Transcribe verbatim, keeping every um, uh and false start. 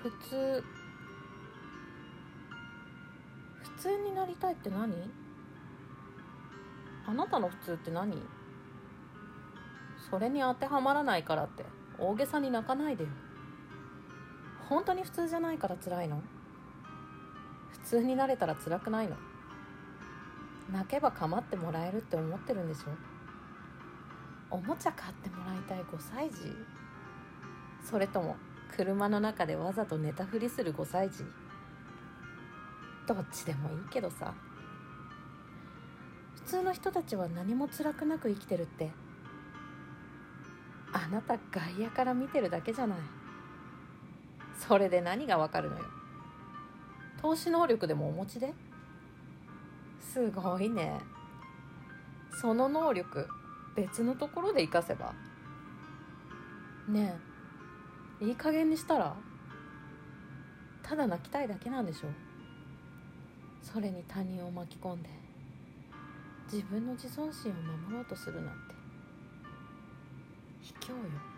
普通普通になりたいって何？あなたの普通って何？それに当てはまらないからって大げさに泣かないでよ。本当に普通じゃないから辛いの？普通になれたら辛くないの？泣けば構ってもらえるって思ってるんでしょ？おもちゃ買ってもらいたいごさい児？それとも車の中でわざと寝たふりするごさい児？どっちでもいいけどさ。普通の人たちは何も辛くなく生きてるってあなた外野から見てるだけじゃない。それで何がわかるのよ。透視能力でもお持ちで？すごいね。その能力別のところで活かせば？ねえ、いい加減にしたら？ただ泣きたいだけなんでしょ。それに他人を巻き込んで自分の自尊心を守ろうとするなんて卑怯よ。